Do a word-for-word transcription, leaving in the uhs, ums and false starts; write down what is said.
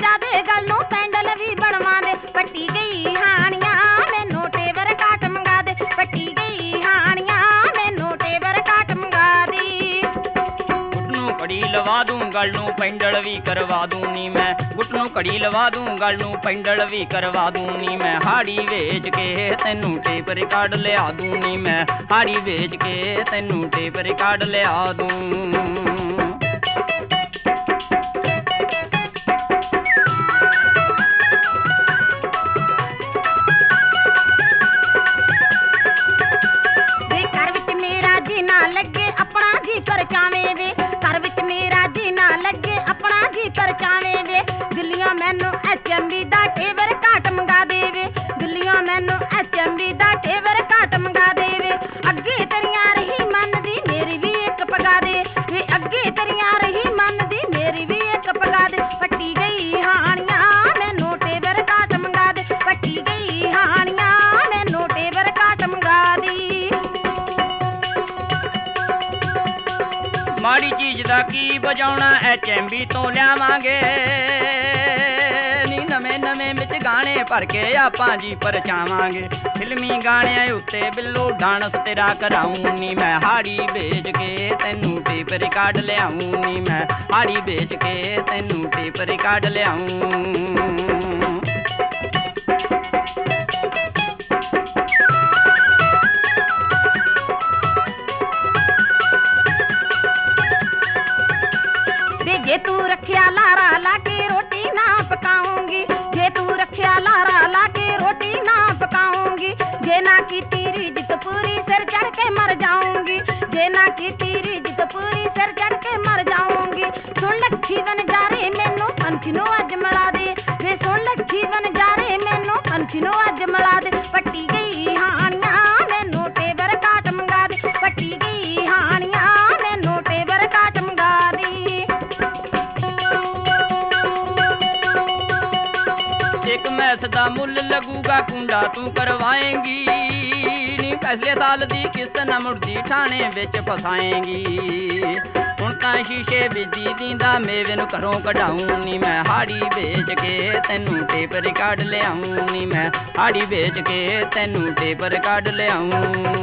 ਰੱਖਿਆ ਦੇ ਗੱਲ ਨੂੰ ਪੈਂਡਲ ਵੀ ਬਣਵਾ ਦੇ। ਪੱਟੀ ਗਈ ਹਾਣੀਆਂ ਮੈਨੂੰ ਟੇਬਰ ਕਾਟ ਮੰਗਾ ਦੇ। ਪੱਟੀ ਗਈ ਹਾਣੀਆਂ ਮੈਨੂੰ ਟੇਬਰ ਕਾਟ ਮੰਗਾ ਦੀ। ਗੁੱਟ ਨੂੰ ਘੜੀ ਲਵਾ ਦੂੰ ਗੱਲ ਨੂੰ ਪੈਂਡਲ ਵੀ ਕਰਵਾ ਦੂੰ ਨੀ ਮੈਂ। ਗੁੱਟ ਨੂੰ ਘੜੀ ਲਵਾ ਦੂੰ ਗੱਲ ਨੂੰ ਪੈਂਡਲ ਵੀ ਕਰਵਾ ਦੂੰ ਨੀ ਮੈਂ। ਹਾੜੀ ਵੇਚ ਕੇ ਤੈਨੂੰ ਟੇਪ ਰਿਕਾਰਡ ਲਿਆ ਦੂੰ ਨੀ ਮੈਂ। ਹਾੜੀ ਵੇਚ ਕੇ ਤੈਨੂੰ ਟੇਪ ਰਿਕਾਰਡ ਲਿਆ ਦੂੰ। ਪਰਚਾਵੇਂ ਵੇ ਘਰ ਵਿੱਚ ਮੇਰਾ ਜੀ ਨਾ ਲੱਗੇ ਆਪਣਾ ਜੀ ਪਰਚਾਵੇਂ ਵੇ। ਦਿੱਲੀੋਂ ਮੈਨੂੰ ਐਚ ਐਮ ਡੀ ਦਾ ਟੇਬਰ ਕਾਟ ਮੰਗਾ ਦੇਵੇ। ਦਿੱਲੀੋਂ ਮੈਨੂੰ ਐਚ ਐਮ ਡੀ ਦਾ ਟੇਬਰ ਕਾਟ ਮੰਗਾ ਦੇਵੇ। ਅੱਗੇ ਤੇਰੀਆਂ ਰਹੀ ਮੰਨਦੀ ਮੇਰੀ ਵੀ ਇੱਕ ਪਗਾ ਦੇ ਵੇ। ਅੱਗੇ ਤੇਰੀਆਂ ਰਹੀ ਮੰਨਦੀ ਮੇਰੀ ਵੀ ਇੱਕ ਪਗਾ ਦੇ। ਪੱਟੀ ਗਈ ਹਾਣੀਆਂ ਮੈਨੂੰ ਟੇਬਰ ਕਾਟ ਮੰਗਾ ਦੇ। ਪੱਟੀ ਗਈ ਹਾਣੀਆਂ ਮੈਨੂੰ ਟੇਬਰ ਕਾਟ ਮੰਗਾ ਦੀ। ਮਾੜੀ ਚੀਜ਼ ਦਾ ਕੀ ਬਜਾਉਣਾ ਐਚ ਐਮ ਬੀ ਤੋਂ ਲਿਆਵਾਂਗੇ ਨੀ। ਨਵੇਂ ਨਵੇਂ ਵਿੱਚ ਗਾਣੇ ਭਰ ਕੇ ਆਪਾਂ ਜੀ ਪਰਚਾਵਾਂਗੇ। ਫਿਲਮੀ ਗਾਣਿਆਂ ਉੱਤੇ ਬਿੱਲੋ ਡਾਂਸ ਤੇਰਾ ਕਰਾਊਂ ਨੀ ਮੈਂ। ਹਾੜੀ ਵੇਚ ਕੇ ਤੈਨੂੰ ਟੇਪ ਰਿਕਾਰਡ ਲਿਆਊਂ ਨੀ ਮੈਂ। ਹਾੜੀ ਵੇਚ ਕੇ ਤੈਨੂੰ ਟੇਪ ਰਿਕਾਰਡ ਲਿਆਊਂ। ਜੇ ਤੂੰ ਰੱਖਿਆ ਲਾਰਾ ਲਾ ਕੇ ਰੋਟੀ ਨਾ ਪਕਾਉਂਗੀ। ਜੇ ਤੂੰ ਰੱਖਿਆ ਲਾਰਾ ਲਾ ਕੇ ਰੋਟੀ ਨਾ ਪਕਾਉਂਗੀ। ਜੇ ਨਾ ਕੀਤੀ ਰਿਜ਼ਕ ਪੂਰੀ ਸਿਰ ਚੜ ਕੇ ਮਰ ਜਾਊਂਗੀ। ਜੇ ਨਾ ਕੀਤੀ ਰਿਜ਼ਕ ਪੂਰੀ ਸਿਰ ਚੜ ਕੇ ਮਰ ਜਾਊਂਗੀ। ਸੁਣ ਲੱਖੀ ਵਣਜਾਰੇ ਮੈਨੂੰ ਪੰਛੀ ਨੂੰ ਅੱਜ ਮਿਲਾ ਦੇ ਵੇ। ਸੁਣ ਲੱਖੀ ਵਣਜਾਰੇ ਮੈਨੂੰ ਪੰਛੀ ਨੂੰ ਅੱਜ ਮਿਲਾ ਦੇ। ਪੱਟੀ ਗਈ ਹਾਣੀਆਂ ਮੈਨੂੰ ਟੇਬਰ ਕਾਟ ਮੰਗਾ ਦੇ। ਪੱਟੀ ਗਈ ਹਾਣੀਆਂ ਮੈਨੂੰ ਟੇਬਰ ਕਾਟ ਮੰਗਾ ਦੀ। ਇੱਕ ਮੈਸ ਦਾ ਮੁੱਲ ਲੱਗੂਗਾ ਕੁੰਡਾ ਤੂੰ ਕਰਵਾਏਂਗੀ ਨੀ। ਪਿਛਲੇ ਸਾਲ ਦੀ ਕਿਸ਼ਤ ਨਾ ਮੁੜਦੀ ਥਾਣੇ ਵਿੱਚ ਫਸਾਏਂਗੀ। ਹੁਣ ਤਾਂ ਸ਼ੀਸ਼ੇ ਵਿੱਚ ਦੀਂਦਾ ਮੇਵੇ ਨੂੰ ਘਰੋਂ ਕਢਾਊਂ ਨੀ ਮੈਂ। ਹਾੜੀ ਵੇਚ ਕੇ ਤੈਨੂੰ ਟੇਪ ਰਿਕਾਰਡ ਲਿਆਊਂ ਨੀ ਮੈਂ। ਹਾੜੀ ਵੇਚ ਕੇ ਤੈਨੂੰ ਟੇਪ ਰਿਕਾਰਡ ਲਿਆਊਂ।